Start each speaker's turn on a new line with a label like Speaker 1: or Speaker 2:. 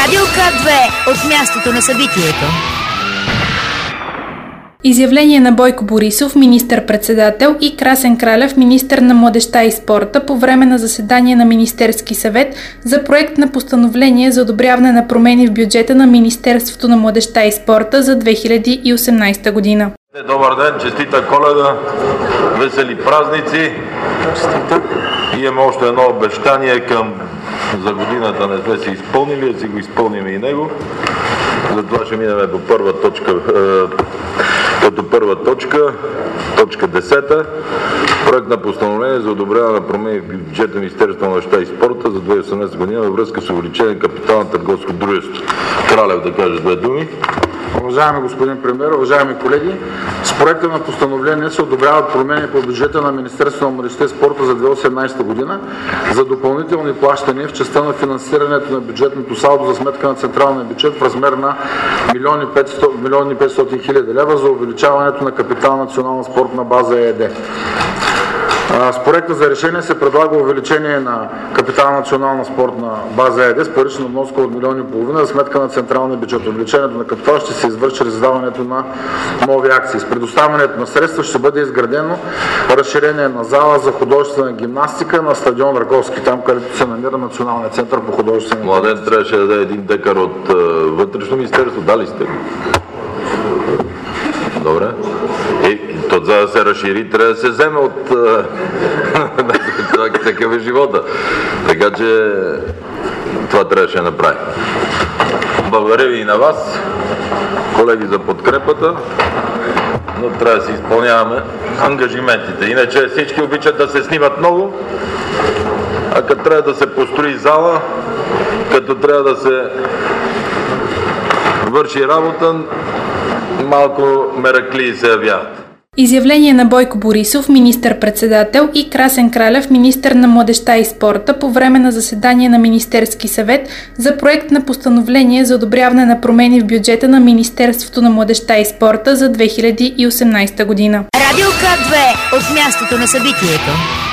Speaker 1: Радио К2 от мястото на събитието.
Speaker 2: Изявление на Бойко Борисов, министър-председател, и Красен Кралев, министър на младежта и спорта, по време на заседание на Министерски съвет за проект на постановление за одобряване на промени в бюджета на Министерството на младежта и спорта за 2018 година.
Speaker 3: Добър ден, честита Коледа, весели празници. Имаме още едно обещание за годината, не сме си изпълнили, да си го изпълним и него. Затова ще минем по първа точка, като първа точка 10. Проект на постановление за одобряване на промени в бюджета на Министерството на младежта и спорта за 2018 година във връзка с увеличение капитал на търговско дружество. Кралев да каже две думи.
Speaker 4: Уважаеми господин премиер, уважаеми колеги, с проекта на постановление се одобряват промени по бюджета на Министерството на младежта и спорта за 2018 година за допълнителни плащания в частта на финансирането на бюджетното салдо за сметка на централния бюджет в размер на 1 500 000 лева за увеличаването на капитал национална спортна база ЕАД. С проекта за решение се предлага увеличение на капитал национална спортна база ЕАД с парична вноска от 1,5 милиона за сметка на централния бюджет. Увеличението на капитал ще се извърши чрез издаването на нови акции. С предоставянето на средства ще бъде изградено разширение на зала за художествена гимнастика на стадион Раковски, там където се намира Националният център по художествена гимнастика.
Speaker 3: Младен трябваше да даде 1 декар от вътрешно министерство. Дали сте го? Добре. То за да се разшири, трябва да се вземе от такъв е живота. Така че това трябваше да направи. Благодаря ви и на вас, колеги, за подкрепата, но трябва да си изпълняваме ангажиментите. Иначе всички обичат да се снимат много, а като трябва да се построи зала, като трябва да се върши работа, малко мераклии се явяват.
Speaker 2: Изявление на Бойко Борисов, министър-председател, и Красен Кралев, министър на младежта и спорта, по време на заседание на Министерски съвет за проект на постановление за одобряване на промени в бюджета на Министерството на младежта и спорта за 2018 година.
Speaker 1: Радио К2 от мястото на събитието.